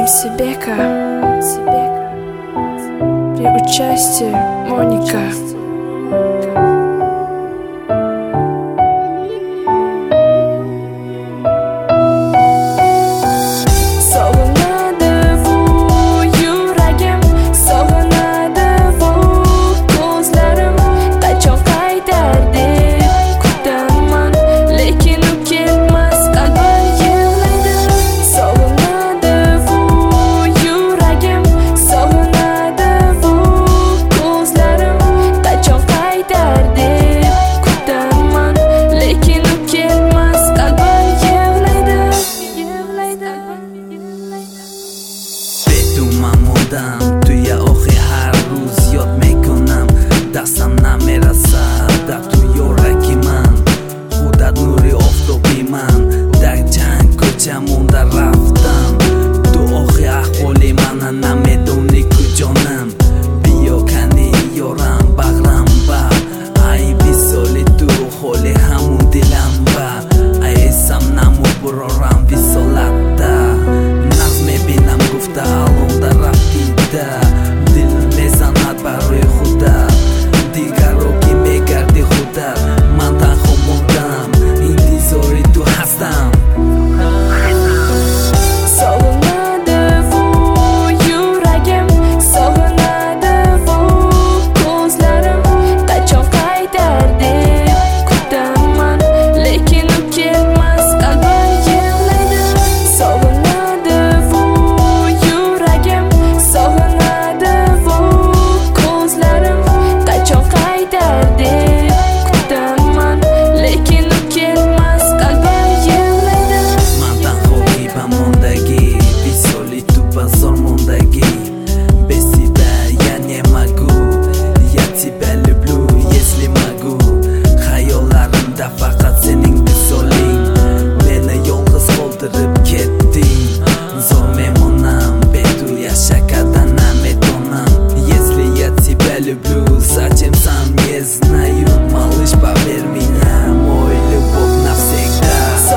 Себека при участии Моника. توی آخی هر روز یاد میکنم دستم نمیرسه در توی یورکی من خودت نوری آفتابی من در چند کوچه مونده رفتم تو آخی احوالی من نمیدونی کجانم بیا کنی یارم بغرم با ای 20 سالی تو خالی همون دلم با ای اسم نمو برارم 20 سالت ده نظم بینم گفته الان در دل میزند برای خودت دیگر رو که میگردی خودت من تنها موندم انتظاری تو هستم faqat sening misoling meni yolg'iz qoldirib ketding zo'r memonam betu yashakadan nametonam если я тебя люблю зачем сам не знаю малыш поверь меня мой любовь навсегда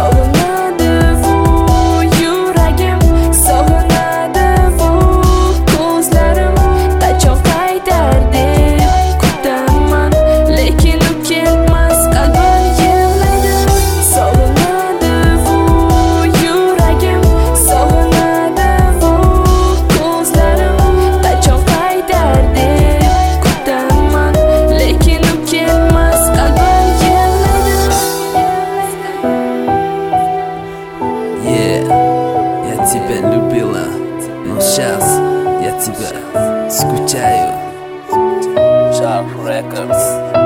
Я тебя любила, но сейчас я тебя скучаю. Sharp Records.